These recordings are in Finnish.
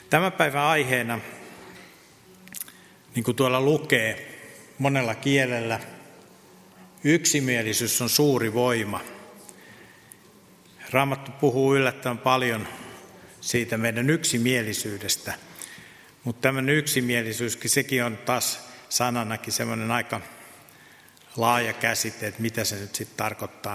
Tämän päivän aiheena, niin kuin tuolla lukee monella kielellä, yksimielisyys on suuri voima. Raamattu puhuu yllättävän paljon siitä meidän yksimielisyydestä, mutta tämmöinen yksimielisyyskin, sekin on taas sananakin semmoinen aika laaja käsite, että mitä se nyt sitten tarkoittaa.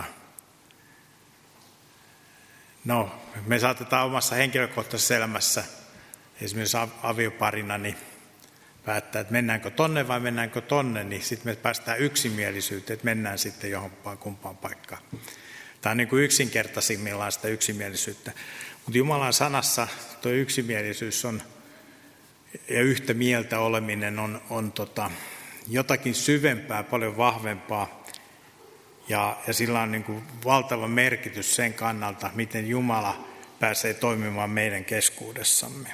No, me saatetaan omassa henkilökohtaisessa elämässä, esimerkiksi avioparina, niin päättää, että mennäänkö tonne vai mennäänkö tonne, niin sitten me päästään yksimielisyyteen, että mennään sitten johonpaan kumpaan paikkaan. Tämä on niin kuin yksinkertaisimmillaan sitä yksimielisyyttä. Mutta Jumalan sanassa tuo yksimielisyys on, ja yhtä mieltä oleminen on jotakin syvempää, paljon vahvempaa. Ja sillä on niin kuin valtava merkitys sen kannalta, miten Jumala pääsee toimimaan meidän keskuudessamme.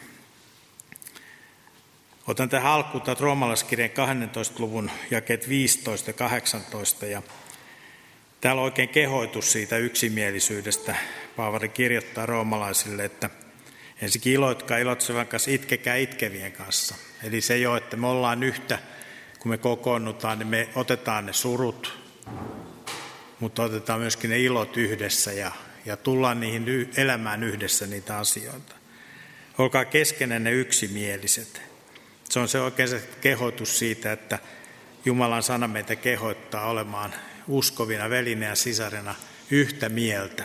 Otan tähän alkuun roomalaiskirjeen 12. luvun jakeet 15 ja 18. Ja täällä on oikein kehoitus siitä yksimielisyydestä. Paavali kirjoittaa roomalaisille, että ensinnäkin iloitkaa iloitsevan kanssa, itkekää itkevien kanssa. Eli se jo, että me ollaan yhtä, kun me kokoonnutaan, niin me otetaan ne surut, mutta otetaan myöskin ne ilot yhdessä ja tullaan niihin elämään yhdessä niitä asioita. Olkaa keskenänne yksimieliset. Se on se oikein se kehoitus siitä, että Jumalan sana meitä kehoittaa olemaan uskovina velinä ja sisarina yhtä mieltä.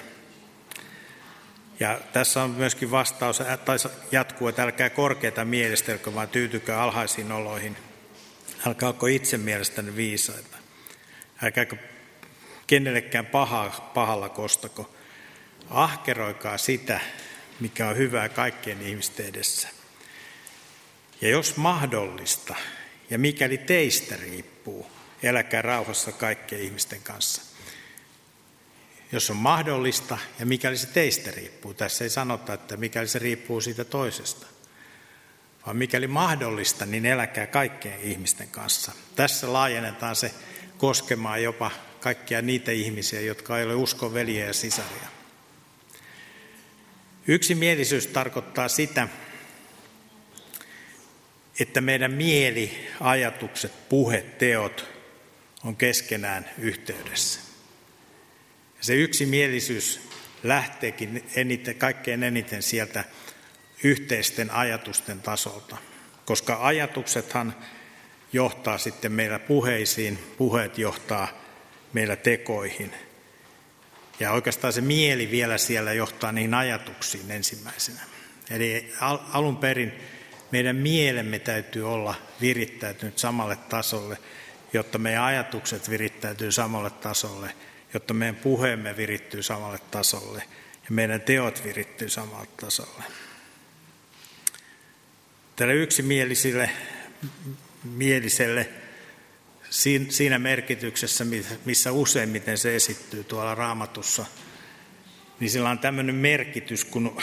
Ja tässä on myöskin vastaus, tai jatkuu, että älkää korkeita mielistelkö, vaan tyytykää alhaisiin oloihin. Älkää olko itse mielestänne viisaita. Älkääkö kenellekään pahalla kostako. Ahkeroikaa sitä, mikä on hyvää kaikkien ihmisten edessä. Ja jos mahdollista, ja mikäli teistä riippuu, eläkää rauhassa kaikkien ihmisten kanssa. Jos on mahdollista, ja mikäli se teistä riippuu. Tässä ei sanota, että mikäli se riippuu siitä toisesta. Vaan mikäli mahdollista, niin eläkää kaikkien ihmisten kanssa. Tässä laajennetaan se koskemaan jopa kaikkia niitä ihmisiä, jotka ei ole uskon veljiä ja sisaria. Yksimielisyys tarkoittaa sitä, että meidän mieli, ajatukset, puhe, teot on keskenään yhteydessä. Ja se yksimielisyys lähteekin kaikkein eniten sieltä yhteisten ajatusten tasolta, koska ajatuksethan johtaa sitten meillä puheisiin, puheet johtaa meillä tekoihin. Ja oikeastaan se mieli vielä siellä johtaa niihin ajatuksiin ensimmäisenä. Eli alun perin meidän mielemme täytyy olla virittäytynyt samalle tasolle, jotta meidän ajatukset virittäytyy samalle tasolle, jotta meidän puheemme virittyy samalle tasolle ja meidän teot virittyy samalle tasolle. Tälle yksimieliselle siinä merkityksessä, missä useimmiten se esittyy tuolla Raamatussa, niin sillä on tämmöinen merkitys kuin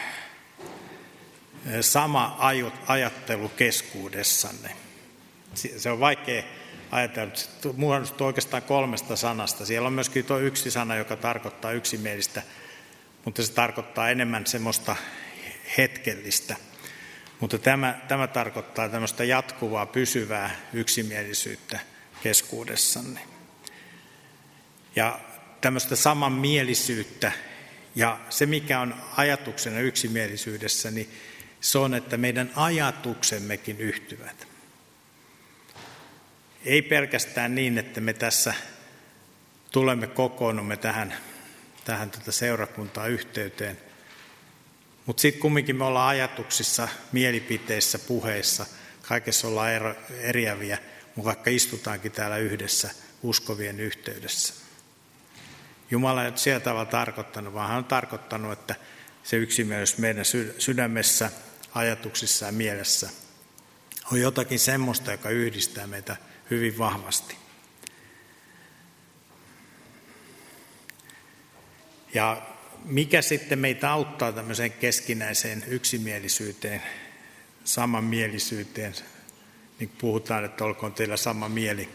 sama ajattelu keskuudessanne. Se on vaikea ajatella, se muodostuu oikeastaan 3 sanasta. Siellä on myöskin tuo yksi sana, joka tarkoittaa yksimielistä, mutta se tarkoittaa enemmän semmoista hetkellistä. Mutta tämä tarkoittaa tämmöistä jatkuvaa, pysyvää yksimielisyyttä keskuudessanne. Ja tämmöistä samanmielisyyttä, ja se mikä on ajatuksena yksimielisyydessä, niin se on, että meidän ajatuksemmekin yhtyvät. Ei pelkästään niin, että me tässä kokoonnumme tähän seurakuntaan yhteyteen, mutta sitten kumminkin me ollaan ajatuksissa, mielipiteissä, puheissa, kaikessa ollaan eriäviä, mutta vaikka istutaankin täällä yhdessä uskovien yhteydessä. Jumala ei ole sillä tavalla tarkoittanut, vaan hän on tarkoittanut, että se yksimielisyys meidän sydämessä, ajatuksissa ja mielessä on jotakin semmoista, joka yhdistää meitä hyvin vahvasti. Ja mikä sitten meitä auttaa tämmöiseen keskinäiseen yksimielisyyteen, samanmielisyyteen, niin puhutaan, että olkoon teillä sama mieli.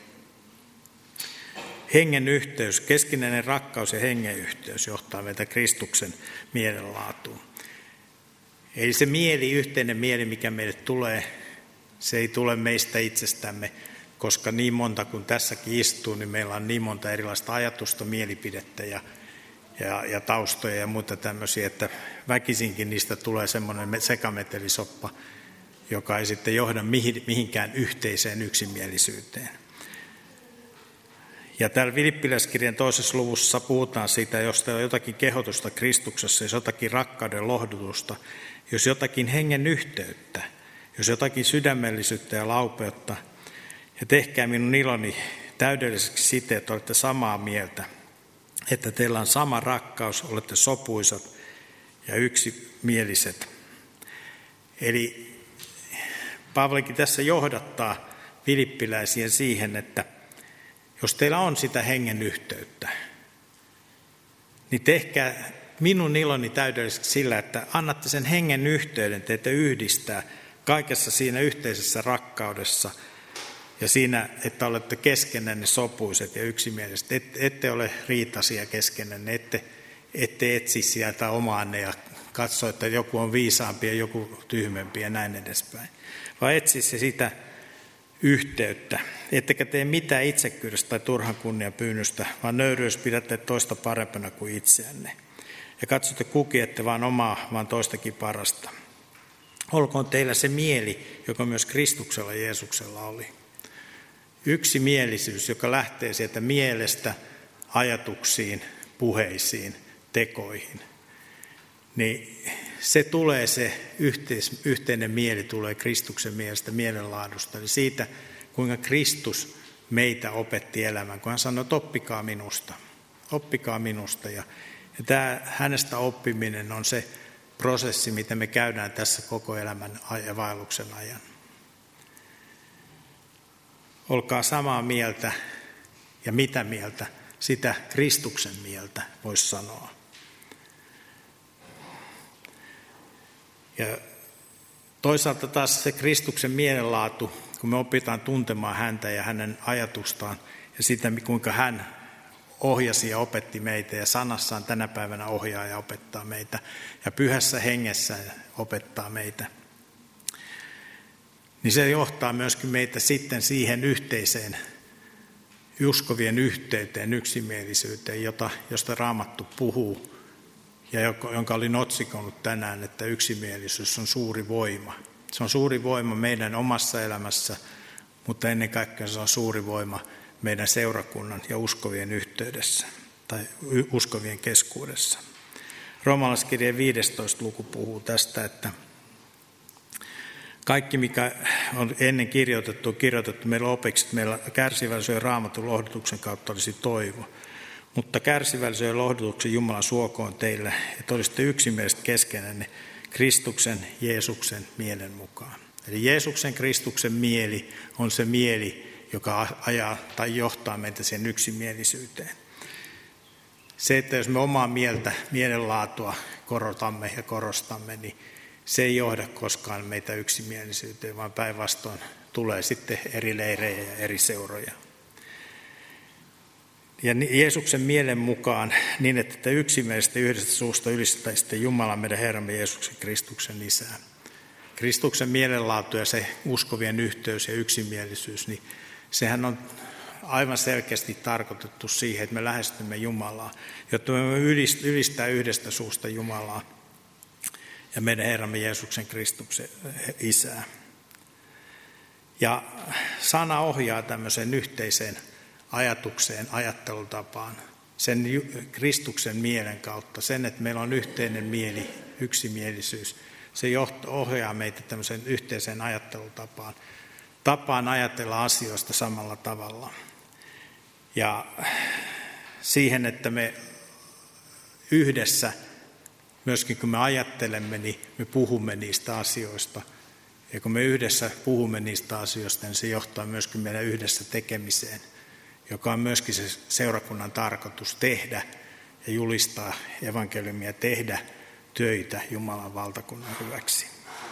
Hengen yhteys, keskinäinen rakkaus ja hengen yhteys johtaa meitä Kristuksen mielenlaatuun. Eli se mieli, yhteinen mieli, mikä meille tulee, se ei tule meistä itsestämme, koska niin monta kuin tässäkin istuu, niin meillä on niin monta erilaista ajatusta, mielipidettä ja taustoja ja muuta tämmöisiä, että väkisinkin niistä tulee semmoinen sekametelisoppa, joka ei sitten johda mihinkään yhteiseen yksimielisyyteen. Ja täällä Filippiläiskirjan 2. luvussa puhutaan siitä, jos teillä on jotakin kehotusta Kristuksessa, jos jotakin rakkauden lohdutusta, jos jotakin hengen yhteyttä, jos jotakin sydämellisyyttä ja laupeutta, ja tehkää minun iloni täydelliseksi siten, että olette samaa mieltä, että teillä on sama rakkaus, olette sopuisat ja yksimieliset. Eli Paavalikin tässä johdattaa filippiläisiä siihen, että jos teillä on sitä hengen yhteyttä, niin tehkää minun iloni täydelliseksi sillä, että annatte sen hengen yhteyden teitä yhdistää kaikessa siinä yhteisessä rakkaudessa ja siinä, että olette keskenänne sopuiset ja yksimieliset. Ette ole riitaisia keskenänne, ette etsi sieltä omaanne ja katso, että joku on viisaampi ja joku tyhmempi ja näin edespäin. Vaan etsi se sitä yhteyttä. Ettekä tee mitään itsekkyydestä tai turhan kunnian pyynnöstä, vaan nöyryys pidätte toista parempana kuin itseänne. Ja katsotte kukin, ette vaan omaa, vaan toistakin parasta. Olkoon teillä se mieli, joka myös Kristuksella Jeesuksella oli. Yksimielisyys, joka lähtee sieltä mielestä ajatuksiin, puheisiin, tekoihin. Niin se tulee, se yhteinen mieli tulee Kristuksen mielestä, mielenlaadusta. Eli siitä, kuinka Kristus meitä opetti elämään, kun hän sanoi, että oppikaa minusta. Ja tämä hänestä oppiminen on se prosessi, mitä me käydään tässä koko elämän ja vaelluksen ajan. Olkaa samaa mieltä ja mitä mieltä, sitä Kristuksen mieltä voisi sanoa. Ja toisaalta taas se Kristuksen mielenlaatu, kun me opitaan tuntemaan häntä ja hänen ajatustaan ja sitä, kuinka hän ohjasi ja opetti meitä ja sanassaan tänä päivänä ohjaa ja opettaa meitä ja pyhässä hengessä opettaa meitä. Niin se johtaa myöskin meitä sitten siihen yhteiseen uskovien yhteyteen, yksimielisyyteen, josta Raamattu puhuu ja jonka olin otsikonut tänään, että yksimielisyys on suuri voima. Se on suuri voima meidän omassa elämässä, mutta ennen kaikkea se on suuri voima meidän seurakunnan ja uskovien yhteydessä tai uskovien keskuudessa. Roomalaiskirjeen 15. luku puhuu tästä, että kaikki, mikä on ennen kirjoitettu meillä opiksi, että meillä kärsivällisyyden ja Raamatun lohdutuksen kautta olisi toivo. Mutta kärsivällisyyden ja lohdutuksen Jumalan suokoon teille, että olisitte yksimieliset keskenänne Kristuksen, Jeesuksen mielen mukaan. Eli Jeesuksen, Kristuksen mieli on se mieli, joka ajaa tai johtaa meitä siihen yksimielisyyteen. Se, että jos me omaa mielenlaatua korotamme ja korostamme, niin se ei johda koskaan meitä yksimielisyyteen, vaan päinvastoin tulee sitten eri leirejä ja eri seuroja. Ja Jeesuksen mielen mukaan niin, että te yksimielisesti yhdestä suusta ylistäisitte Jumalan meidän Herramme Jeesuksen Kristuksen Isää. Kristuksen mielenlaatu ja se uskovien yhteys ja yksimielisyys, niin sehän on aivan selkeästi tarkoitettu siihen, että me lähestymme Jumalaa, jotta me ylistää yhdestä suusta Jumalaa ja meidän Herramme Jeesuksen Kristuksen Isää. Ja sana ohjaa tämmöiseen yhteiseen ajatukseen, ajattelutapaan, sen Kristuksen mielen kautta, sen, että meillä on yhteinen mieli, yksimielisyys. Se ohjaa meitä tämmöiseen yhteiseen ajattelutapaan, tapaan ajatella asioista samalla tavalla. Ja siihen, että me yhdessä, myöskin kun me ajattelemme, niin me puhumme niistä asioista. Ja kun me yhdessä puhumme niistä asioista, niin se johtaa myöskin meidän yhdessä tekemiseen, joka on myöskin se seurakunnan tarkoitus tehdä ja julistaa evankeliumia, tehdä töitä Jumalan valtakunnan hyväksi.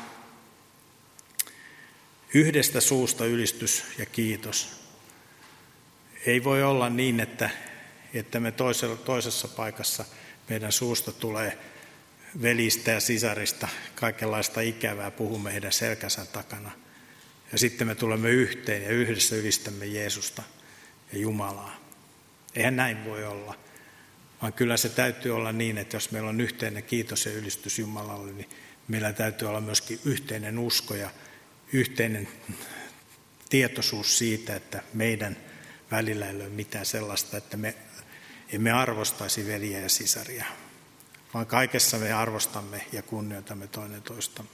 Yhdestä suusta ylistys ja kiitos. Ei voi olla niin, että me toisessa paikassa meidän suusta tulee velistä ja sisarista kaikenlaista ikävää puhumme heidän selkänsä takana. Ja sitten me tulemme yhteen ja yhdessä ylistämme Jeesusta ja Jumalaa. Eihän näin voi olla, vaan kyllä se täytyy olla niin, että jos meillä on yhteinen kiitos ja ylistys Jumalalle, niin meillä täytyy olla myöskin yhteinen usko ja yhteinen tietoisuus siitä, että meidän välillä ei ole mitään sellaista, että me emme arvostaisi veliä ja sisaria, vaan kaikessa me arvostamme ja kunnioitamme toinen toistamme.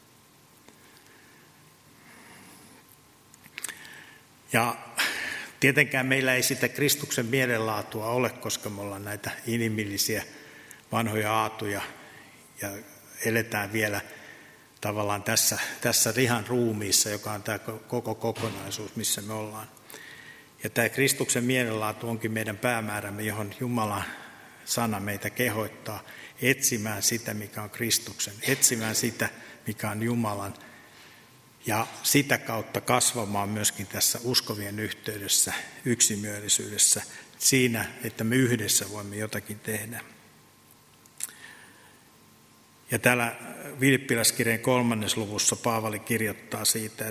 Ja tietenkään meillä ei sitä Kristuksen mielenlaatua ole, koska me ollaan näitä inhimillisiä vanhoja aatuja ja eletään vielä tavallaan tässä lihan ruumiissa, joka on tämä koko kokonaisuus, missä me ollaan. Ja tämä Kristuksen mielenlaatu onkin meidän päämäärämme, johon Jumalan sana meitä kehoittaa etsimään sitä, mikä on Kristuksen, etsimään sitä, mikä on Jumalan, ja sitä kautta kasvamaan myöskin tässä uskovien yhteydessä, yksimielisyydessä, siinä, että me yhdessä voimme jotakin tehdä. Ja täällä Filippiläiskirjeen 3. luvussa Paavali kirjoittaa siitä,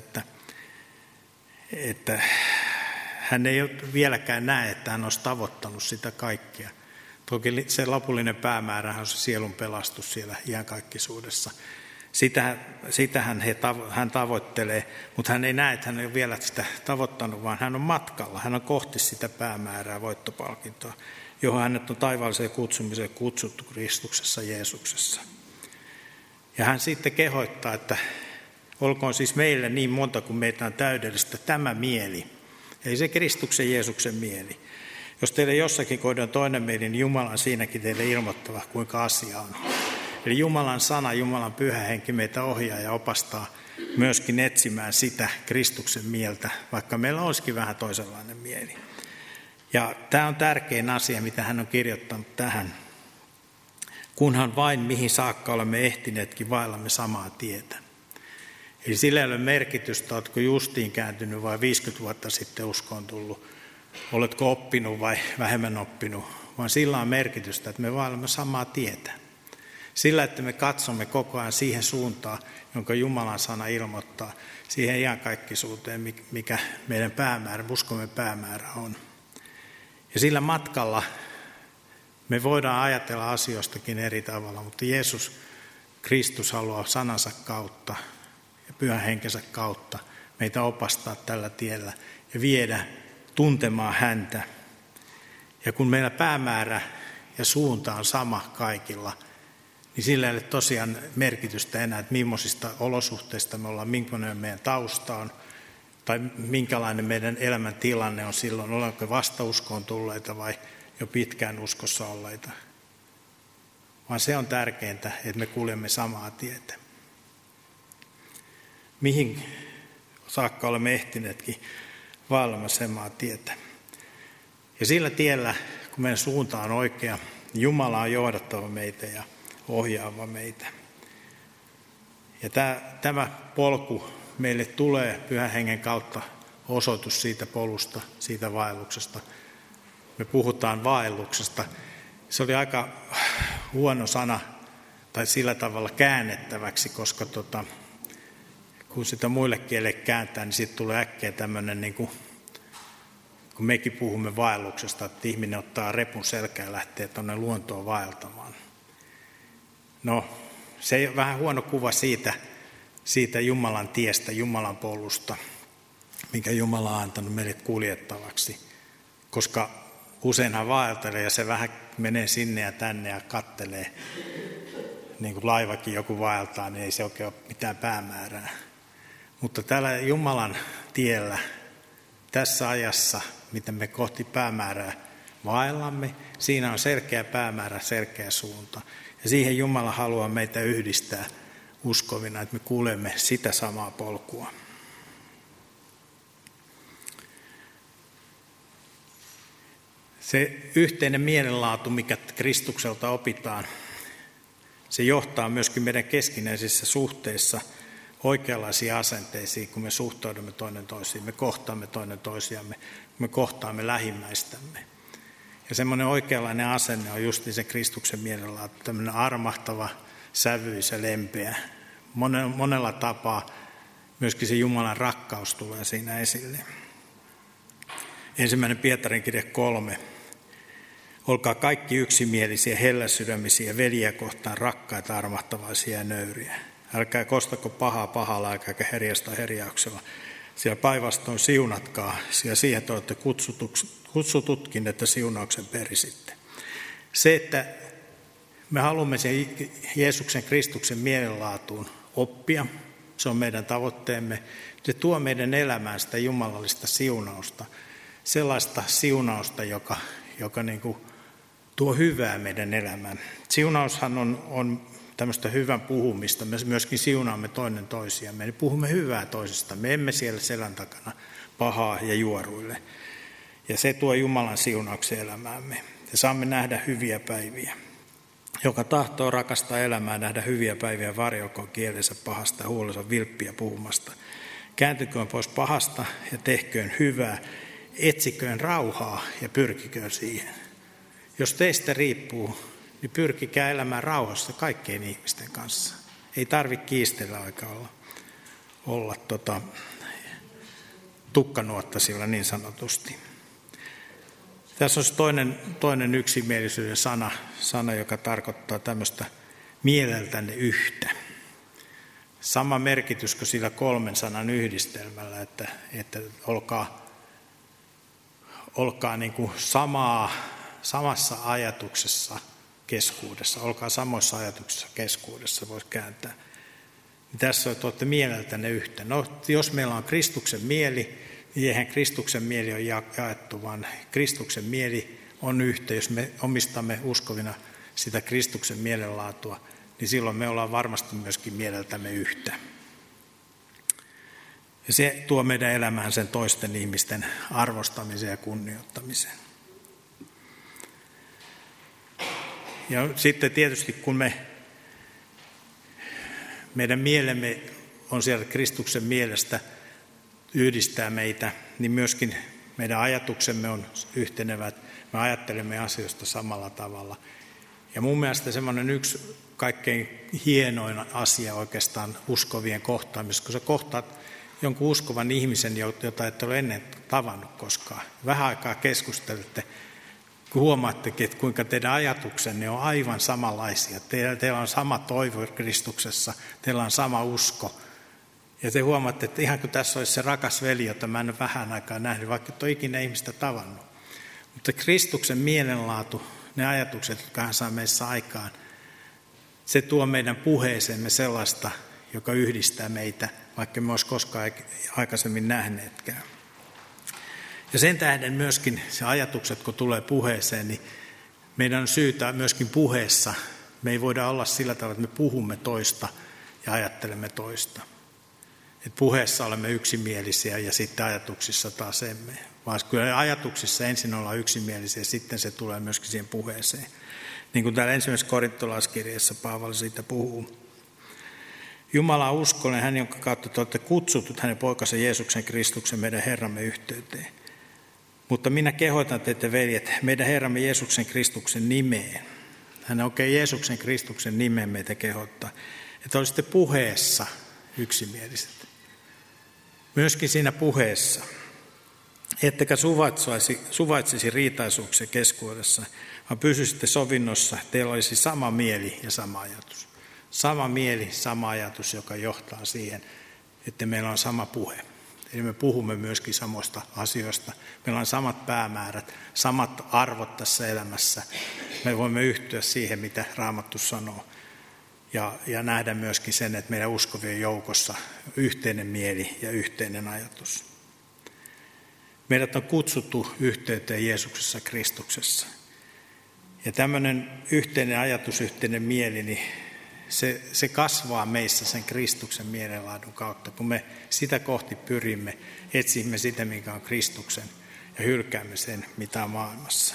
että hän ei vieläkään näe, että hän olisi tavoittanut sitä kaikkea. Toki se lopullinen päämäärä on se sielun pelastus siellä iankaikkisuudessa. Sitähän hän tavoittelee, mutta hän ei näe, että hän ei ole vielä sitä tavoittanut, vaan hän on matkalla. Hän on kohti sitä päämäärää, voittopalkintoa, johon hänet on taivaalliseen kutsumiseen kutsuttu Kristuksessa Jeesuksessa. Ja hän sitten kehottaa, että olkoon siis meille niin monta kuin meitä on täydellistä tämä mieli. Ei se Kristuksen Jeesuksen mieli. Jos teille jossakin kohdassa on toinen mieli, niin Jumala on siinäkin teille ilmoittava, kuinka asia on. Eli Jumalan sana, Jumalan pyhä henki meitä ohjaa ja opastaa myöskin etsimään sitä Kristuksen mieltä, vaikka meillä olisikin vähän toisenlainen mieli. Ja tämä on tärkein asia, mitä hän on kirjoittanut tähän. Kunhan vain mihin saakka olemme ehtineetkin vaellamme samaa tietä. Eli sillä ei ole merkitystä, oletko justiin kääntynyt vai 50 vuotta sitten uskoon tullut, oletko oppinut vai vähemmän oppinut, vaan sillä on merkitystä, että me vaellamme samaa tietä. Sillä, että me katsomme koko ajan siihen suuntaan, jonka Jumalan sana ilmoittaa, siihen iankaikkisuuteen, mikä meidän päämäärä, uskomme päämäärä on. Ja sillä matkalla me voidaan ajatella asioistakin eri tavalla, mutta Jeesus Kristus haluaa sanansa kautta ja pyhän henkensä kautta meitä opastaa tällä tiellä ja viedä tuntemaan häntä. Ja kun meillä päämäärä ja suunta on sama kaikilla, niin sillä ei ole tosiaan merkitystä enää, että millaisista olosuhteista me ollaan, minkälainen meidän tausta on, tai minkälainen meidän elämän tilanne on silloin, ollaanko vasta uskoon tulleita vai jo pitkään uskossa olleita. Vaan se on tärkeintä, että me kuljemme samaa tietä. Mihin saakka olemme ehtineetkin vaellamaan samaa tietä. Ja sillä tiellä, kun meidän suunta on oikea, Jumala on johdattava meitä ja ohjaava meitä. Ja tämä polku meille tulee Pyhän Hengen kautta osoitus siitä polusta, siitä vaelluksesta. Me puhutaan vaelluksesta. Se oli aika huono sana tai sillä tavalla käännettäväksi, koska kun sitä muille kielelle kääntää, niin siitä tulee äkkiä tämmöinen, niin kun mekin puhumme vaelluksesta, että ihminen ottaa repun selkään ja lähtee tuonne luontoon vaeltamaan. No, se on vähän huono kuva siitä Jumalan tiestä, Jumalan polusta, minkä Jumala on antanut meille kuljettavaksi, koska useinhan vaeltelee ja se vähän menee sinne ja tänne ja kattelee, niin kuin laivakin joku vaeltaa, niin ei se oikein ole mitään päämäärää. Mutta tällä Jumalan tiellä, tässä ajassa, mitä me kohti päämäärää vaellamme, siinä on selkeä päämäärä, selkeä suunta. Ja siihen Jumala haluaa meitä yhdistää uskovina, että me kuulemme sitä samaa polkua. Se yhteinen mielenlaatu, mikä Kristukselta opitaan, se johtaa myöskin meidän keskinäisissä suhteissa oikeanlaisiin asenteisiin, kun me suhtaudumme toinen toisiin, me kohtaamme toinen toisiamme, me kohtaamme lähimmäistämme. Ja semmoinen oikeanlainen asenne on just se Kristuksen mielenlaatu, tämmöinen armahtava, sävyisä, lempeä. Monella tapaa myöskin se Jumalan rakkaus tulee siinä esille. 1. Pietarin kirja 3. Olkaa kaikki yksimielisiä, helläsydämisiä, veljiä kohtaan rakkaita, armahtavaisia ja nöyriä. Älkää kostako pahaa pahalla, älkääkä herjasta herjauksella. Siellä päinvastoin siunatkaa, sillä siihen te olette kutsututkin, että siunauksen perisitte. Se, että me haluamme sen Jeesuksen Kristuksen mielenlaatuun oppia, se on meidän tavoitteemme. Se tuo meidän elämään sitä jumalallista siunausta, sellaista siunausta, joka niin kuin tuo hyvää meidän elämään. Siunaushan on tämmöistä hyvän puhumista. Me myöskin siunaamme toinen toisiamme. Me puhumme hyvää toisesta. Me emme siellä selän takana pahaa ja juoruille. Ja se tuo Jumalan siunauksen elämäämme. Ja saamme nähdä hyviä päiviä. Joka tahtoo rakastaa elämää, nähdä hyviä päiviä, varjelkoon kielensä pahasta, huolensa vilppiä puhumasta. Kääntyköön pois pahasta ja tehköön hyvää. Etsiköön rauhaa ja pyrkiköön siihen. Jos teistä riippuu, niin pyrkikää elämään rauhassa kaikkien ihmisten kanssa. Ei tarvitse kiistellä eikä olla tukkanuottasilla niin sanotusti. Tässä on toinen yksimielisyyden sana, joka tarkoittaa tämmöistä mieleltänne yhtä. Sama merkitys kuin sillä 3 sanan yhdistelmällä, että olkaa niin kuin samassa ajatuksessa keskuudessa, olkaa samoissa ajatuksissa keskuudessa, voisi kääntää. Tässä on, että olette mieleltänne yhtä. No, jos meillä on Kristuksen mieli, niin eihän Kristuksen mieli ole jaettu, vaan Kristuksen mieli on yhtä. Jos me omistamme uskovina sitä Kristuksen mielenlaatua, niin silloin me ollaan varmasti myöskin mieleltämme yhtä. Ja se tuo meidän elämään sen toisten ihmisten arvostamisen ja kunnioittamisen. Ja sitten tietysti kun meidän mielemme on siellä Kristuksen mielestä yhdistää meitä, niin myöskin meidän ajatuksemme on yhtenevät. Me ajattelemme asioista samalla tavalla. Ja mun mielestä semmoinen yksi kaikkein hienoin asia oikeastaan uskovien kohtaamisessa, kun sä kohtaat jonkun uskovan ihmisen, jota et ole ennen tavannut koskaan. Vähän aikaa keskustelette, kun huomaattekin, että kuinka teidän ajatuksenne on aivan samanlaisia. Teillä on sama toivo Kristuksessa, teillä on sama usko. Ja te huomaatte, että ihan kuin tässä olisi se rakas veli, jota mä en ole vähän aikaa nähnyt, vaikka et ole ikinä ihmistä tavannut. Mutta Kristuksen mielenlaatu, ne ajatukset, jotka hän saa meissä aikaan, se tuo meidän puheeseemme sellaista, joka yhdistää meitä, vaikka me olisi koskaan aikaisemmin nähneetkään. Ja sen tähden myöskin se ajatukset, kun tulee puheeseen, niin meidän on syytä myöskin puheessa. Me ei voida olla sillä tavalla, että me puhumme toista ja ajattelemme toista. Et puheessa olemme yksimielisiä ja sitten ajatuksissa taas emme. Vaan kyllä ajatuksissa ensin ollaan yksimielisiä ja sitten se tulee myöskin siihen puheeseen. Niin kuin täällä 1. korintolaiskirjeessä Paavali siitä puhuu. Jumala on uskollinen, hän jonka kautta te olette kutsutut hänen poikansa Jeesuksen Kristuksen meidän Herramme yhteyteen. Mutta minä kehotan teitä, veljet, meidän Herramme Jeesuksen Kristuksen nimeen. Hän oikein Jeesuksen Kristuksen nimeen meitä kehottaa, että olisitte puheessa yksimieliset. Myöskin siinä puheessa, ettekä suvaitsisi riitaisuuksia keskuudessa, vaan pysyisitte sovinnossa, teillä olisi sama mieli ja sama ajatus. Sama mieli, sama ajatus, joka johtaa siihen, että meillä on sama puhe. Eli me puhumme myöskin samoista asioista. Meillä on samat päämäärät, samat arvot tässä elämässä. Me voimme yhtyä siihen, mitä Raamattu sanoo. Ja nähdä myöskin sen, että meidän uskovien joukossa yhteinen mieli ja yhteinen ajatus. Meidät on kutsuttu yhteyteen Jeesuksessa Kristuksessa. Ja tämmöinen yhteinen ajatus, yhteinen mieli, niin se kasvaa meissä sen Kristuksen mielenlaadun kautta, kun me sitä kohti pyrimme, etsimme sitä, mikä on Kristuksen, ja hylkäämme sen, mitä on maailmassa.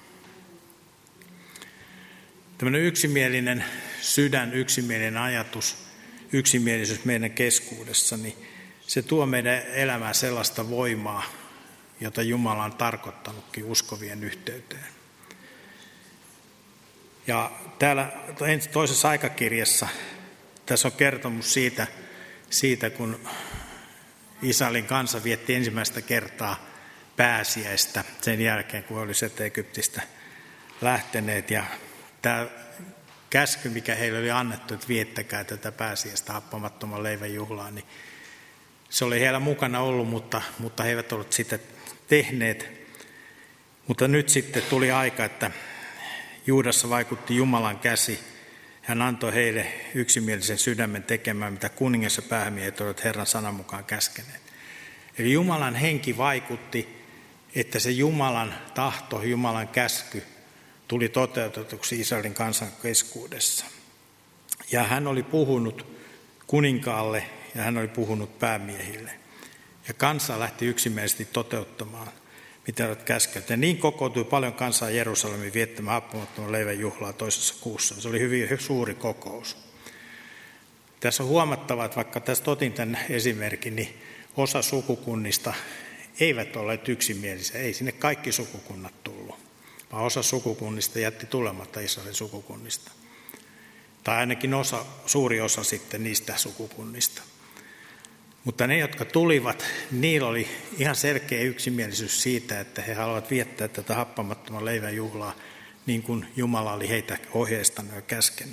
Tämmöinen yksimielinen sydän, yksimielinen ajatus, yksimielisyys meidän keskuudessa, niin se tuo meidän elämään sellaista voimaa, jota Jumala on tarkoittanutkin uskovien yhteyteen. Ja täällä toisessa aikakirjassa tässä on kertomus siitä kun Israelin kansa vietti ensimmäistä kertaa pääsiäistä sen jälkeen, kun oli sieltä Egyptistä lähteneet. Ja tämä käsky, mikä heille oli annettu, että viettäkää tätä pääsiäistä happamattoman leivän juhlaa, niin se oli heillä mukana ollut, mutta he eivät olleet sitä tehneet. Mutta nyt sitten tuli aika, että Juudassa vaikutti Jumalan käsi. Hän antoi heille yksimielisen sydämen tekemään, mitä kuningas ja päämiehet olivat Herran sanan mukaan käskeneet. Eli Jumalan henki vaikutti, että se Jumalan tahto, Jumalan käsky tuli toteutetuksi Israelin kansan keskuudessa. Ja hän oli puhunut kuninkaalle ja hän oli puhunut päämiehille. Ja kansa lähti yksimielisesti toteuttamaan, mitä olet käskenyt. Ja niin kokoutui paljon kansaa Jerusalemin viettämään happamattoman leivän juhlaa toisessa kuussa. Se oli hyvin suuri kokous. Tässä on huomattava, että vaikka tässä otin tämän esimerkin, niin osa sukukunnista eivät olleet yksimielisiä. Ei sinne kaikki sukukunnat tullut, vaan osa sukukunnista jätti tulematta Israelin sukukunnista. Tai ainakin suuri osa sitten niistä sukukunnista. Mutta ne, jotka tulivat, niillä oli ihan selkeä yksimielisyys siitä, että he haluavat viettää tätä happamattoman leivän juhlaa niin kuin Jumala oli heitä ohjeistanut ja käskenyt.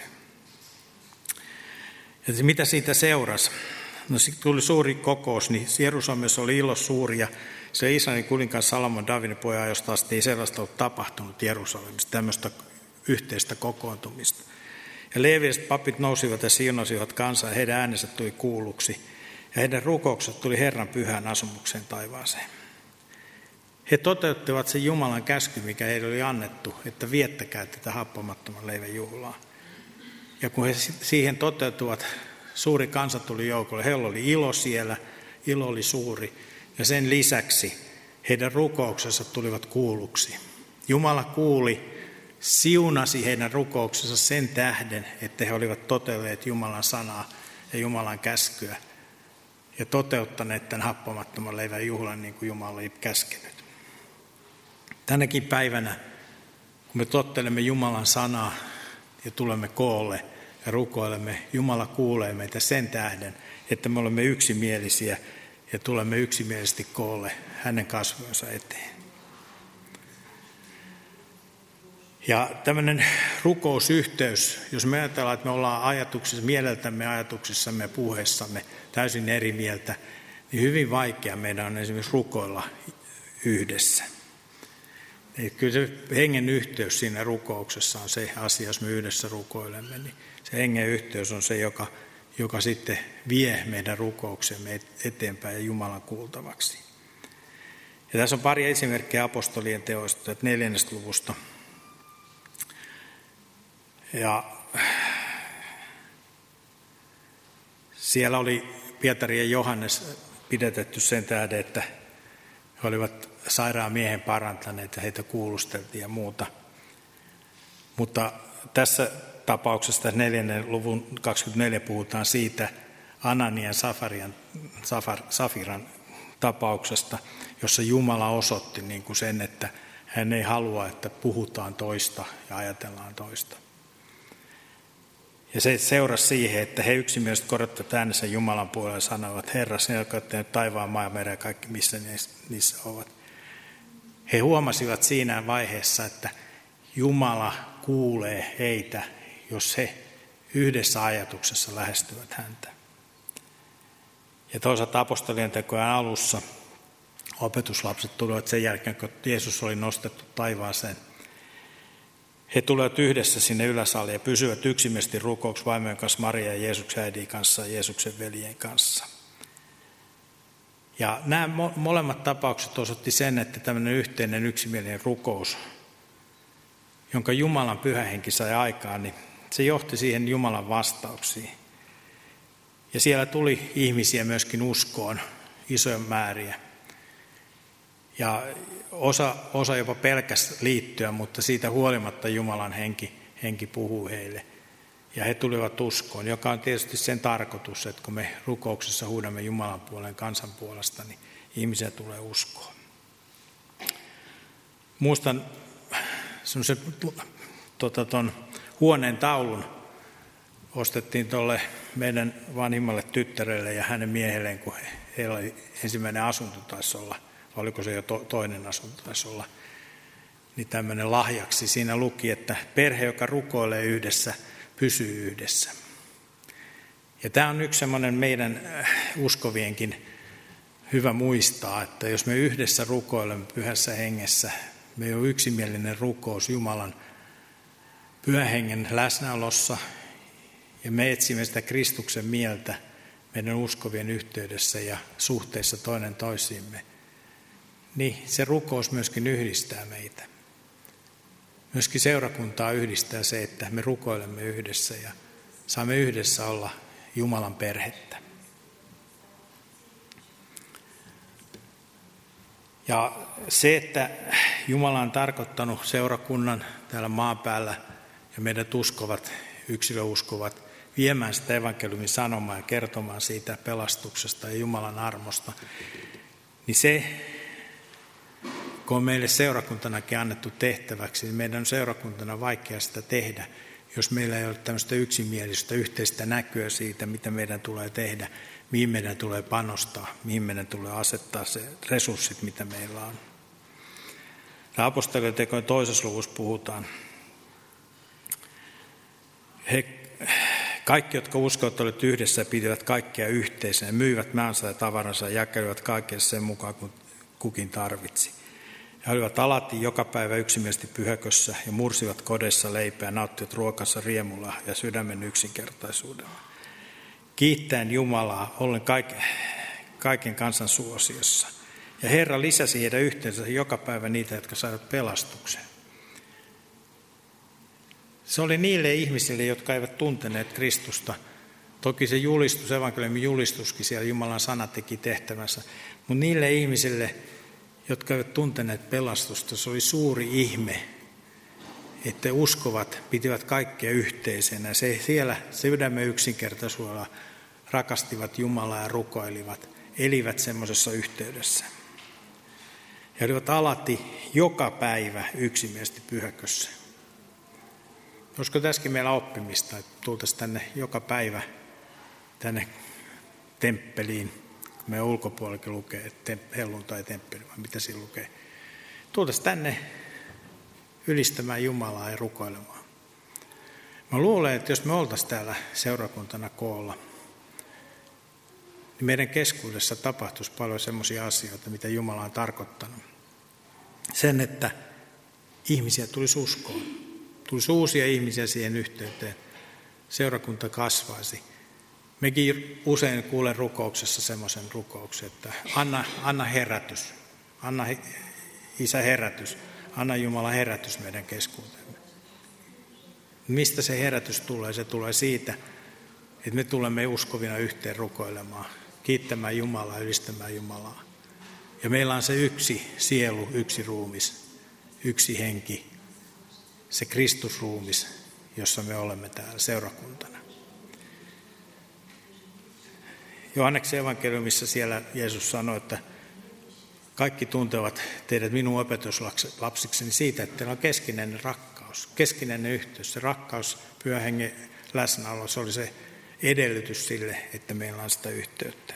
Ja mitä siitä seurasi? No sitten tuli suuri kokous, niin Jerusalemissa oli ilo suuri ja se Israelin kuningas Salomon Davidin pojan ajosta asti ei sellaista ollut tapahtunut Jerusalemissa, tämmöistä yhteistä kokoontumista. Ja leeviläiset papit nousivat ja siunasivat kansaa ja heidän äänensä tuli kuulluksi. Ja heidän rukoukset tuli Herran pyhään asumukseen taivaaseen. He toteuttivat sen Jumalan käsky, mikä heille oli annettu, että viettäkää tätä happamattoman leivän juhlaa. Ja kun he siihen toteutuvat, suuri kansa tuli joukolle. Heillä oli ilo siellä, ilo oli suuri. Ja sen lisäksi heidän rukouksensa tulivat kuulluksi. Jumala kuuli, siunasi heidän rukouksensa sen tähden, että he olivat toteuttaneet Jumalan sanaa ja Jumalan käskyä. Ja toteuttaneet tämän happamattoman leivän juhlan niin kuin Jumala oli käskenyt. Tänäkin päivänä, kun me tottelemme Jumalan sanaa ja tulemme koolle ja rukoilemme, Jumala kuulee meitä sen tähden, että me olemme yksimielisiä ja tulemme yksimielisesti koolle hänen kasvonsa eteen. Ja tämmöinen rukousyhteys, jos me ajatellaan, että me ollaan ajatuksissa, mieleltämme, ajatuksissamme ja puheissamme täysin eri mieltä, niin hyvin vaikea meidän on esimerkiksi rukoilla yhdessä. Eli kyllä se hengen yhteys siinä rukouksessa on se asia, jos me yhdessä rukoilemme, niin se hengen yhteys on se, joka sitten vie meidän rukouksemme eteenpäin ja Jumalan kuultavaksi. Ja tässä on pari esimerkkiä apostolien teoista, 4. luvusta. Ja siellä oli Pietari ja Johannes pidätetty sen tähden, että he olivat sairaan miehen parantaneet ja heitä kuulusteltiin ja muuta. Mutta tässä tapauksessa 4. luvun 24 puhutaan siitä Ananian Safiran tapauksesta, jossa Jumala osoitti niin kuin sen, että hän ei halua, että puhutaan toista ja ajatellaan toista. Ja se seurasi siihen, että he yksimielisesti korottivat äänensä Jumalan puolella ja sanoivat, Herra, sinä, joka olet tehnyt taivaan, maan ja meren ja kaikki, missä niissä ovat. He huomasivat siinä vaiheessa, että Jumala kuulee heitä, jos he yhdessä ajatuksessa lähestyvät häntä. Ja toisaalta apostolien tekojen alussa opetuslapset tulivat sen jälkeen, kun Jeesus oli nostettu taivaaseen. He tulevat yhdessä sinne yläsaliin ja pysyvät yksimielisesti rukouksessa vaimojen kanssa, Maria ja Jeesuksen äidin kanssa ja Jeesuksen veljen kanssa. Ja nämä molemmat tapaukset osoitti sen, että tämmöinen yhteinen yksimielinen rukous, jonka Jumalan pyhä henki sai aikaan, niin se johti siihen Jumalan vastauksiin. Ja siellä tuli ihmisiä myöskin uskoon, isoja määriä. Ja osa jopa pelkäsi liittyä, mutta siitä huolimatta Jumalan henki puhuu heille. Ja he tulivat uskoon, joka on tietysti sen tarkoitus, että kun me rukouksessa huudamme Jumalan puolen kansan puolesta, niin ihmisiä tulee uskoon. Muistan semmoisen huoneen taulun ostettiin tuolle meidän vanhimmalle tyttärelle ja hänen miehelleen, kun heillä oli ensimmäinen asunto taisi olla, oliko se jo toinen asunto taisi olla, niin tämmöinen lahjaksi. Siinä luki, että perhe, joka rukoilee yhdessä, pysyy yhdessä. Ja tämä on yksi semmoinen meidän uskovienkin hyvä muistaa, että jos me yhdessä rukoilemme pyhässä hengessä, me on yksimielinen rukous Jumalan pyhän hengen läsnäolossa, ja me etsimme sitä Kristuksen mieltä meidän uskovien yhteydessä ja suhteessa toinen toisiimme, niin se rukous myöskin yhdistää meitä. Myöskin seurakuntaa yhdistää se, että me rukoilemme yhdessä ja saamme yhdessä olla Jumalan perhettä. Ja se, että Jumala on tarkoittanut seurakunnan täällä maan päällä ja meidät uskovat, yksilöuskovat, viemään sitä evankeliumin sanomaa ja kertomaan siitä pelastuksesta ja Jumalan armosta, niin se, kun on meille seurakuntanakin annettu tehtäväksi, niin meidän on seurakuntana vaikea sitä tehdä, jos meillä ei ole tämmöistä yksimielistä yhteistä näkyä siitä, mitä meidän tulee tehdä, mihin meidän tulee panostaa, mihin meidän tulee asettaa se resurssit, mitä meillä on. Apostolien tekojen 2. luvussa puhutaan. Kaikki, jotka uskovat, olivat yhdessä, pitivät kaikkia yhteisenä, myivät maansa ja tavaransa ja jakelivat kaikkea sen mukaan, kun kukin tarvitsi. He olivat alati joka päivä yksimielisesti pyhäkössä ja mursivat kodeissa leipää, nauttivat ruokansa riemulla ja sydämen yksinkertaisuudella. Kiittäen Jumalaa, ollen kaiken kansan suosiossa. Ja Herra lisäsi heidän yhteensä joka päivä niitä, jotka saivat pelastuksen. Se oli niille ihmisille, jotka eivät tunteneet Kristusta. Toki se julistus, evankeliumin julistuskin siellä Jumalan sana teki tehtävänsä. Mutta niille ihmisille, jotka eivät tunteneet pelastusta, se oli suuri ihme, että uskovat pitivät kaikkea yhteisenä. Siellä sydämen yksinkertaisuudella rakastivat Jumalaa ja rukoilivat, elivät semmoisessa yhteydessä. He olivat alati joka päivä yksimielisesti pyhäkössä. Olisiko tässäkin meillä oppimista, että tultaisiin tänne joka päivä tänne temppeliin, kun meidän ulkopuolellakin lukee, että helluntai-temppeli, vai mitä siinä lukee. Tultaisiin tänne ylistämään Jumalaa ja rukoilemaan. Mä luulen, että jos me oltaisiin täällä seurakuntana koolla, niin meidän keskuudessa tapahtuisi paljon semmoisia asioita, mitä Jumala on tarkoittanut. Sen, että ihmisiä tulisi uskoon. Tulisi uusia ihmisiä siihen yhteyteen. Seurakunta kasvaisi. Mekin usein kuulen rukouksessa semmoisen rukouksen, että anna herätys. Anna Isä herätys. Anna Jumala herätys meidän keskuuteemme. Mistä se herätys tulee? Se tulee siitä, että me tulemme uskovina yhteen rukoilemaan, kiittämään Jumalaa, ylistämään Jumalaa. Ja meillä on se yksi sielu, yksi ruumis, yksi henki, se Kristusruumis, jossa me olemme täällä seurakuntana. Johanneksen evankeliumissa siellä Jeesus sanoi, että kaikki tuntevat teidät minun opetuslapsikseni siitä, että teillä on keskinäinen rakkaus, keskinäinen yhteys. Se rakkaus, pyhän hengen läsnäolo, se oli se edellytys sille, että meillä on sitä yhteyttä.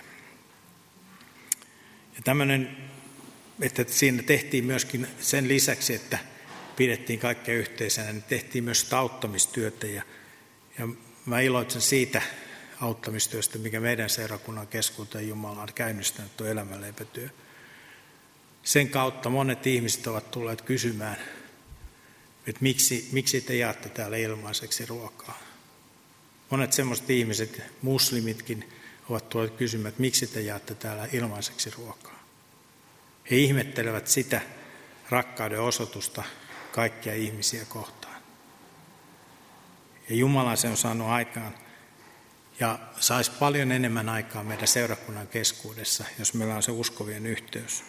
Ja tämmöinen, että siinä tehtiin myöskin sen lisäksi, että pidettiin kaikkea yhteisenä, niin tehtiin myös sitä auttamistyötä. Ja mä iloitsen siitä auttamistyöstä, mikä meidän seurakunnan keskuuteen Jumala on käynnistänyt tuo elämänleipätyö. Sen kautta monet ihmiset ovat tulleet kysymään, että miksi te jaatte täällä ilmaiseksi ruokaa. Monet semmoiset ihmiset, muslimitkin, ovat tulleet kysymään, että miksi te jaatte täällä ilmaiseksi ruokaa. He ihmettelevät sitä rakkauden osoitusta kaikkia ihmisiä kohtaan. Ja Jumala se on saanut aikaan ja saisi paljon enemmän aikaa meidän seurakunnan keskuudessa, jos meillä on se uskovien yhteys.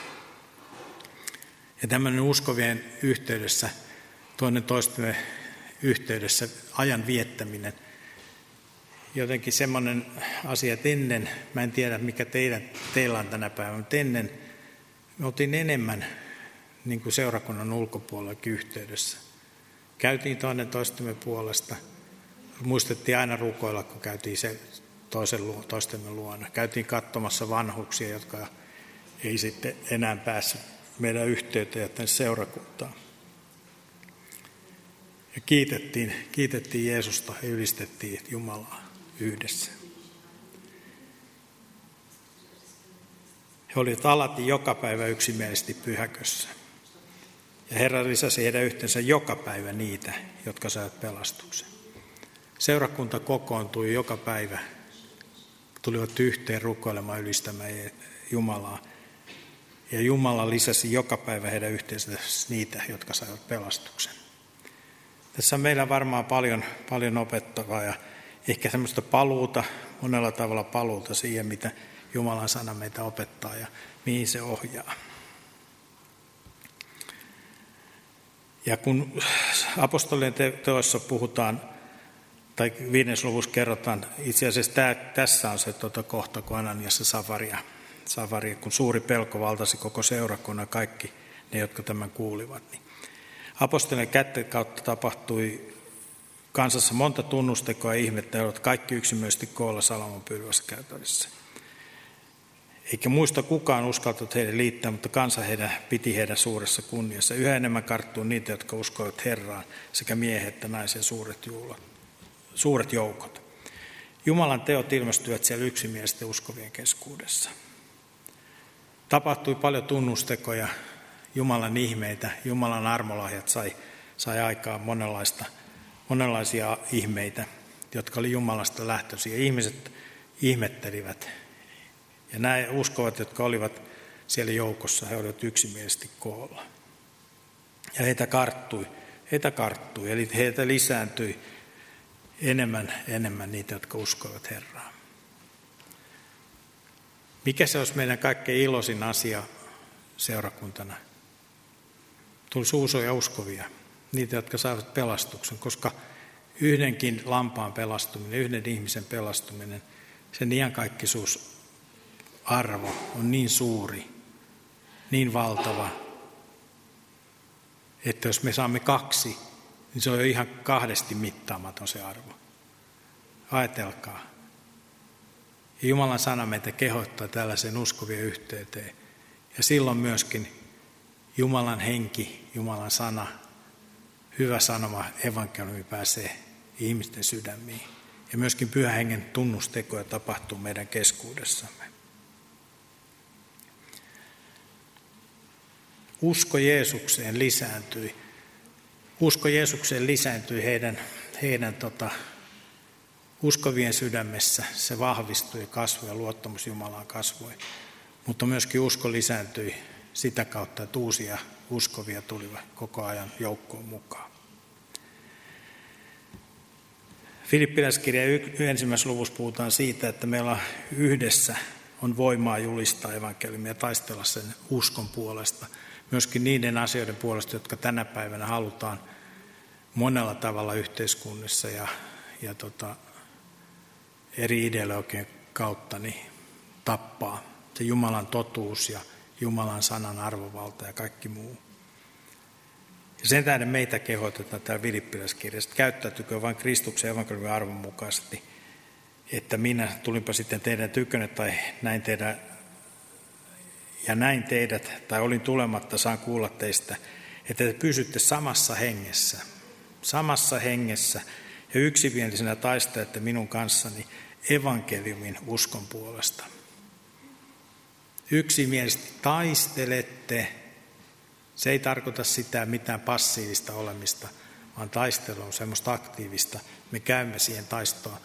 Ja tämmöinen uskovien yhteydessä, toinen toistemme yhteydessä ajan viettäminen, jotenkin semmoinen asia, että ennen, mä en tiedä mikä teillä on tänä päivänä, mutta ennen me oltiin enemmän niin kuin seurakunnan ulkopuolellakin yhteydessä. Käytiin toinen toistemme puolesta. Muistettiin aina rukoilla, kun käytiin toistemme luona. Käytiin katsomassa vanhuksia, jotka ei sitten enää päässyt meidän yhteyteen ja tänne seurakuntaan. Ja kiitettiin Jeesusta ja ylistettiin Jumalaa yhdessä. He olivat alati joka päivä yksimielisesti pyhäkössä. Ja Herra lisäsi heidän yhteensä joka päivä niitä, jotka saivat pelastuksen. Seurakunta kokoontui joka päivä, tulivat yhteen rukoilemaan ylistämään Jumalaa. Ja Jumala lisäsi joka päivä heidän yhteensä niitä, jotka saivat pelastuksen. Tässä on meillä varmaan paljon opettavaa ja ehkä semmoista paluuta, monella tavalla paluuta siihen, mitä Jumalan sana meitä opettaa ja mihin se ohjaa. Ja kun apostolien teoissa puhutaan, tai 5. luvussa kerrotaan, itse asiassa tässä on se kohta, kun Ananias ja Safaria, kun suuri pelko valtasi koko seurakunnan, kaikki ne, jotka tämän kuulivat. Niin apostolien kätten kautta tapahtui kansassa monta tunnustekoa ja ihmettä, jotka kaikki yksimielisesti koolla Salomon pylvässä käytävissä. Eikä muista kukaan uskaltanut heidän liittää, mutta kansa piti heidän suuressa kunniassa. Yhä enemmän karttuu niitä, jotka uskoivat Herraan, sekä miehet että naisen suuret joukot. Jumalan teot ilmestyivät siellä yksimielisten uskovien keskuudessa. Tapahtui paljon tunnustekoja, Jumalan ihmeitä, Jumalan armolahjat sai aikaan monenlaisia ihmeitä, jotka oli Jumalasta lähtöisiä. Ihmiset ihmettelivät. Ja nämä uskovat, jotka olivat siellä joukossa, he olivat yksimielisesti koolla. Ja heitä karttui, eli heitä lisääntyi enemmän niitä, jotka uskoivat Herraan. Mikä se olisi meidän kaikkein iloisin asia seurakuntana? Tulisi uusoja uskovia, niitä, jotka saavat pelastuksen, koska yhdenkin lampaan pelastuminen, yhden ihmisen pelastuminen, sen iankaikkisuus arvo on niin suuri, niin valtava, että jos me saamme 2, niin se on jo ihan 2 mittaamaton se arvo. Ajatelkaa. Ja Jumalan sana meitä kehottaa tällaiseen uskovien yhteyteen. Ja silloin myöskin Jumalan henki, Jumalan sana, hyvä sanoma, evankeliumi pääsee ihmisten sydämiin. Ja myöskin Pyhän Hengen tunnustekoja tapahtuu meidän keskuudessamme. Usko Jeesukseen lisääntyi heidän uskovien sydämessä. Se vahvistui ja kasvoi ja luottamus Jumalaan kasvoi. Mutta myöskin usko lisääntyi sitä kautta, että uusia uskovia tulivat koko ajan joukkoon mukaan. Filippiläiskirjan 1. luvussa puhutaan siitä, että meillä yhdessä on voimaa julistaa evankeliumia ja taistella sen uskon puolesta. Myöskin niiden asioiden puolesta, jotka tänä päivänä halutaan monella tavalla yhteiskunnassa ja eri ideologien kautta niin tappaa. Se Jumalan totuus ja Jumalan sanan arvovalta ja kaikki muu. Ja sen tähden meitä kehotetaan täällä Filippiläiskirjassa, käyttäytykö vain Kristuksen evankeliumin arvon mukaisesti, että minä tulinpa sitten teidän tykönne tai näin teidät, tai olin tulematta, saan kuulla teistä, että te pysytte samassa hengessä ja yksimielisenä taistelette minun kanssani evankeliumin uskon puolesta. Yksimielisesti taistelette. Se ei tarkoita sitä mitään passiivista olemista, vaan taistelu on semmoista aktiivista. Me käymme siihen taistoon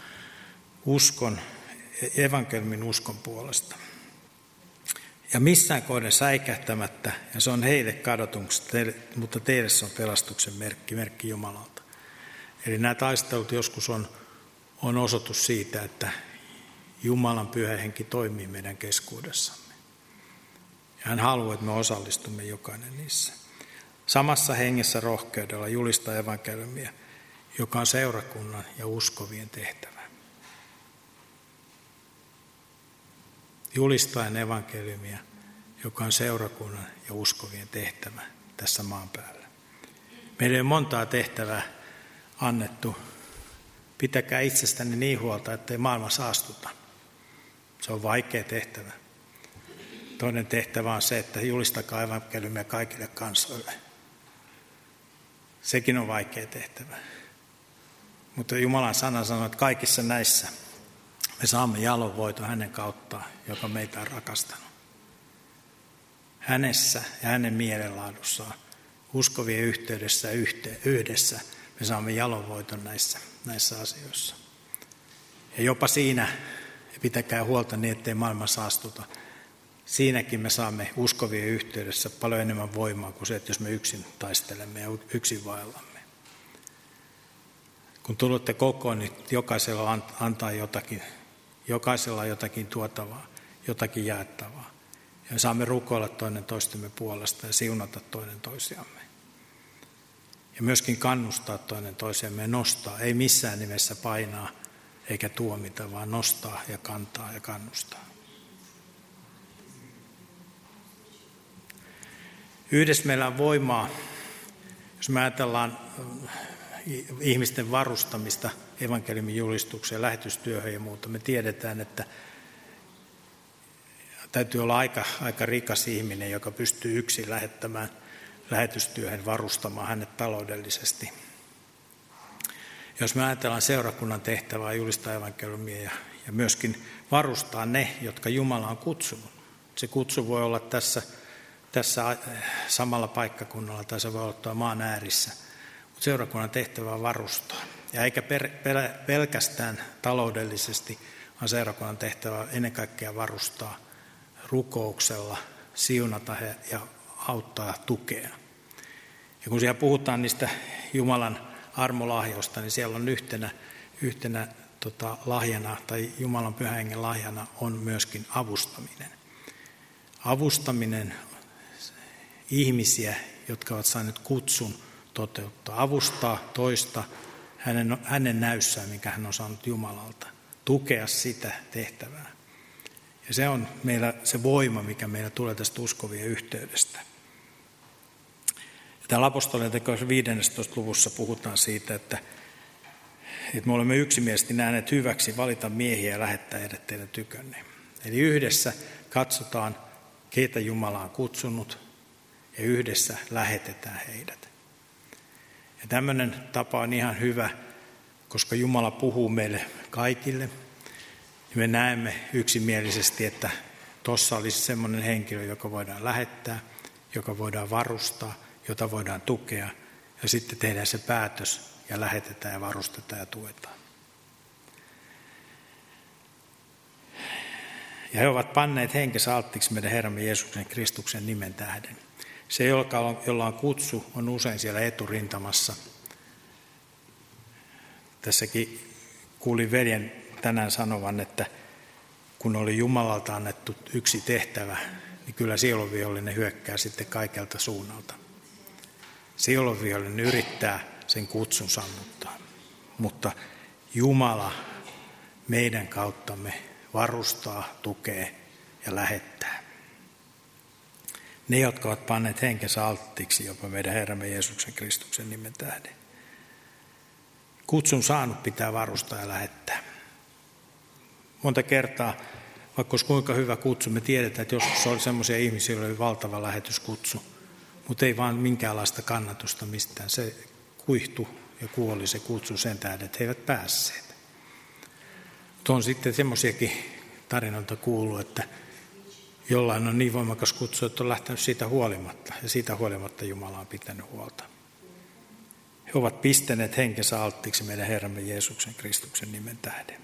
evankeliumin uskon puolesta. Ja missään kohden säikähtämättä, ja se on heille kadotus, mutta teille se on pelastuksen merkki Jumalalta. Eli nämä taistelut joskus on osoitus siitä, että Jumalan Pyhä Henki toimii meidän keskuudessamme. Ja hän haluaa, että me osallistumme jokainen niissä. Samassa hengessä rohkeudella julistaa evankeliumia, joka on seurakunnan ja uskovien tehtävä. Julistaen evankeliumia, joka on seurakunnan ja uskovien tehtävä tässä maan päällä. Meille on montaa tehtävää annettu. Pitäkää itsestänne niin huolta, ettei maailma saastuta. Se on vaikea tehtävä. Toinen tehtävä on se, että julistakaa evankeliumia kaikille kansoille. Sekin on vaikea tehtävä. Mutta Jumalan sana sanoo, että kaikissa näissä me saamme jalonvoiton hänen kauttaan, joka meitä on rakastanut. Hänessä ja hänen mielenlaadussaan, uskovien yhteydessä ja yhdessä me saamme jalonvoiton näissä asioissa. Ja jopa siinä, pitäkää huolta niin, ettei maailma saastuta, siinäkin me saamme uskovien yhteydessä paljon enemmän voimaa kuin se, että jos me yksin taistelemme ja yksin vaellamme. Kun tulette kokoon, niin jokaisella antaa jotakin, jokaisella jotakin tuotavaa, jotakin jaettavaa. Ja me saamme rukoilla toinen toistemme puolesta ja siunata toinen toisiamme. Ja myöskin kannustaa toinen toisiamme ja nostaa, ei missään nimessä painaa eikä tuomita, vaan nostaa ja kantaa ja kannustaa. Yhdessä meillä on voimaa, jos me ajatellaan ihmisten varustamista evankeliumin julistukseen, lähetystyöhön ja muuta. Me tiedetään, että täytyy olla aika rikas ihminen, joka pystyy yksin lähettämään lähetystyöhön, varustamaan hänet taloudellisesti. Jos me ajatellaan seurakunnan tehtävää julistaa evankeliumia ja myöskin varustaa ne, jotka Jumala on kutsunut. Se kutsu voi olla tässä samalla paikkakunnalla tai se voi olla maan äärissä. Mutta seurakunnan tehtävä on varustaa. Ja eikä pelkästään taloudellisesti, vaan seurakunnan tehtävä on ennen kaikkea varustaa rukouksella, siunata ja auttaa tukea. Ja kun siellä puhutaan niistä Jumalan armolahjoista, niin siellä on yhtenä lahjana tai Jumalan pyhän hengen lahjana on myöskin avustaminen. Avustaminen ihmisiä, jotka ovat saaneet kutsun toteuttaa. Avustaa toista hänen näyssään, minkä hän on saanut Jumalalta. Tukea sitä tehtävää. Ja se on meillä se voima, mikä meillä tulee tästä uskovien yhteydestä. Ja täällä apostolien tekojen 15. luvussa puhutaan siitä, että me olemme yksimielisesti nähneet hyväksi valita miehiä ja lähettää heidät teidän tykönne. Eli yhdessä katsotaan, keitä Jumala on kutsunut, ja yhdessä lähetetään heidät. Ja tämmöinen tapa on ihan hyvä, koska Jumala puhuu meille kaikille. Ja me näemme yksimielisesti, että tuossa olisi semmoinen henkilö, joka voidaan lähettää, joka voidaan varustaa, jota voidaan tukea. Ja sitten tehdään se päätös ja lähetetään ja varustetaan ja tuetaan. Ja he ovat panneet henkensä alttiiksi meidän Herramme Jeesuksen Kristuksen nimen tähden. Se, jolla on kutsu, on usein siellä eturintamassa. Tässäkin kuulin veljen tänään sanovan, että kun oli Jumalalta annettu yksi tehtävä, niin kyllä sielunvihollinen hyökkää sitten kaikelta suunnalta. Sielunvihollinen yrittää sen kutsun sammuttaa, mutta Jumala meidän kauttamme varustaa, tukee ja lähettää. Ne, jotka ovat panneet henkensä alttiiksi jopa meidän Herramme Jeesuksen Kristuksen nimen tähden. Kutsun saanut pitää varustaa ja lähettää. Monta kertaa, vaikka olisi kuinka hyvä kutsu, me tiedetään, että joskus oli sellaisia ihmisiä, joilla oli valtava lähetyskutsu, mutta ei vaan minkäänlaista kannatusta mistään. Se kuihtui ja kuoli se kutsu sen tähden, että he eivät päässeet. Mutta on sitten semmoisiakin tarinoita kuullut, että jollain on niin voimakas kutsu, että on lähtenyt siitä huolimatta, ja siitä huolimatta Jumala on pitänyt huolta. He ovat pistäneet henkensä alttiiksi meidän Herramme Jeesuksen Kristuksen nimen tähden.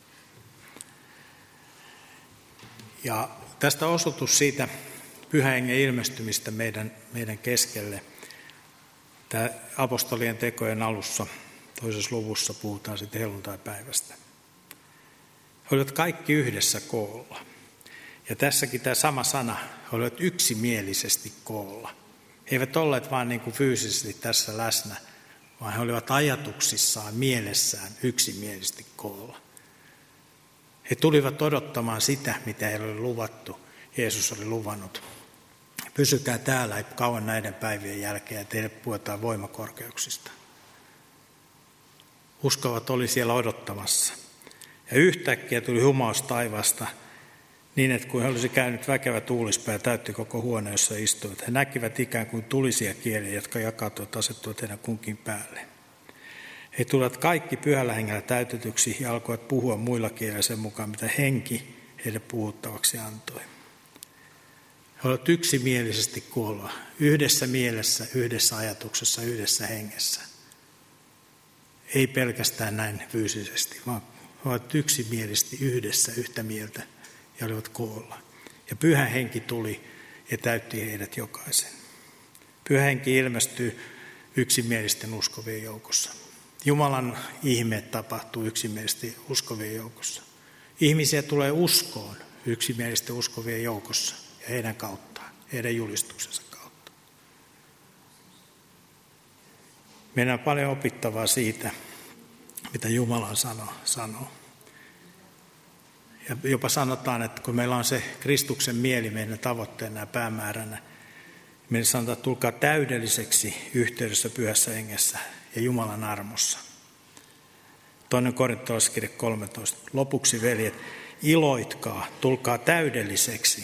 Ja tästä osoitus siitä Pyhän Hengen ilmestymistä meidän keskelle. Tämä apostolien tekojen alussa, 2. luvussa puhutaan sitten helluntaipäivästä. He olivat kaikki yhdessä koolla. Ja tässäkin tämä sama sana, he olivat yksimielisesti koolla. He eivät olleet vain niin kuin fyysisesti tässä läsnä, vaan he olivat ajatuksissaan, mielessään yksimielisesti koolla. He tulivat odottamaan sitä, mitä heille oli luvattu. Jeesus oli luvannut Pysykää täällä ei kauan näiden päivien jälkeen ja teille puhutaan voimakorkeuksista. Uskovat oli siellä odottamassa. Ja yhtäkkiä tuli humaus taivaasta niin, että kun he olisi käynyt väkevä tuulispää ja täytti koko huone, jossa istuivat, he näkivät ikään kuin tulisia kieliä, jotka jakautuivat asettuvat heidän kunkin päälle. He tulivat kaikki pyhällä hengellä täytetyksi ja alkoivat puhua muilla kielillä sen mukaan, mitä henki heille puhuttavaksi antoi. He olivat yksimielisesti koolla, yhdessä mielessä, yhdessä ajatuksessa, yhdessä hengessä. Ei pelkästään näin fyysisesti, vaan he olivat yksimielisesti yhdessä yhtä mieltä ja olivat koolla. Ja pyhä henki tuli ja täytti heidät jokaisen. Pyhä henki ilmestyy yksimielisten uskovien joukossa. Jumalan ihmeet tapahtuu yksimielisesti uskovien joukossa. Ihmisiä tulee uskoon yksimielisten uskovien joukossa ja heidän kauttaan, heidän julistuksensa kautta. Meidän on paljon opittavaa siitä, mitä Jumalan sanoo. Ja jopa sanotaan, että kun meillä on se Kristuksen mieli meidän tavoitteena ja päämääränä, meidän sanotaan, että tulkaa täydelliseksi yhteydessä pyhässä hengessä ja Jumalan armossa. 2. Korintolaiskirje 13. Lopuksi, veljet, iloitkaa, tulkaa täydelliseksi.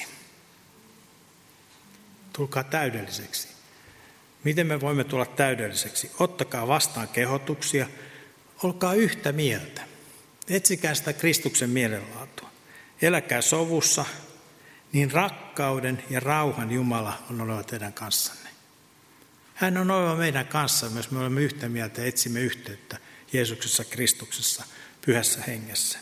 Tulkaa täydelliseksi. Miten me voimme tulla täydelliseksi? Ottakaa vastaan kehotuksia, olkaa yhtä mieltä. Etsikää sitä Kristuksen mielenlaatua. Eläkää sovussa, niin rakkauden ja rauhan Jumala on oleva teidän kanssanne. Hän on oleva meidän kanssamme, jos me olemme yhtä mieltä ja etsimme yhteyttä Jeesuksessa Kristuksessa, pyhässä hengessä.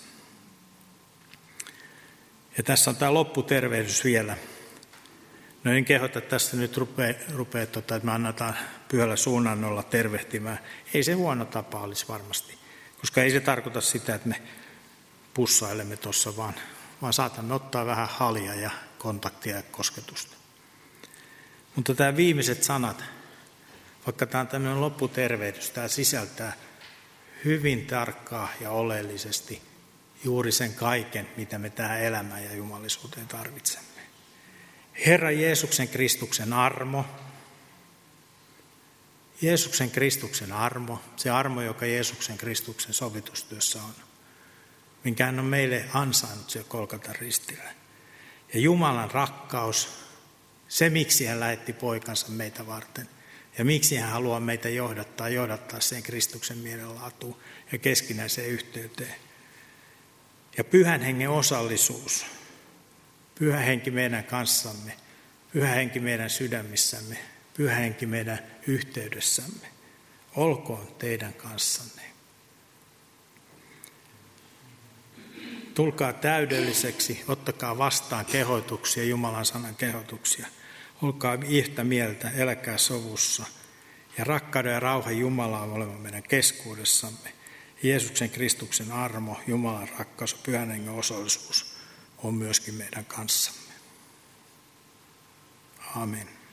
Ja tässä on tämä lopputervehdys vielä. No en kehota tästä nyt rupea että me annetaan pyhällä suunnannolla tervehtimään. Ei se huono tapa olisi varmasti, koska ei se tarkoita sitä, että me pussailemme tuossa, vaan saatamme ottaa vähän halia ja kontaktia ja kosketusta. Mutta tämä viimeiset sanat, vaikka tämä on tämmöinen lopputervehdys, tämä sisältää hyvin tarkkaa ja oleellisesti juuri sen kaiken, mitä me tähän elämään ja jumalisuuteen tarvitsemme. Herra Jeesuksen Kristuksen armo, se armo, joka Jeesuksen Kristuksen sovitustyössä on, minkä hän on meille ansainnut siellä Golgatan ristillä. Ja Jumalan rakkaus, se miksi hän lähetti poikansa meitä varten ja miksi hän haluaa meitä johdattaa sen Kristuksen mielenlaatuun ja keskinäiseen yhteyteen. Ja pyhän hengen osallisuus, pyhä henki meidän kanssamme, pyhä henki meidän sydämissämme, pyhä henki meidän yhteydessämme. Olkoon teidän kanssanne. Tulkaa täydelliseksi, ottakaa vastaan kehotuksia, Jumalan sanan kehotuksia. Olkaa yhtä mieltä, eläkää sovussa. Ja rakkauden ja rauhan Jumala on oleva meidän keskuudessamme. Jeesuksen Kristuksen armo, Jumalan rakkaus ja pyhän hengen osallisuus on myöskin meidän kanssamme. Amen.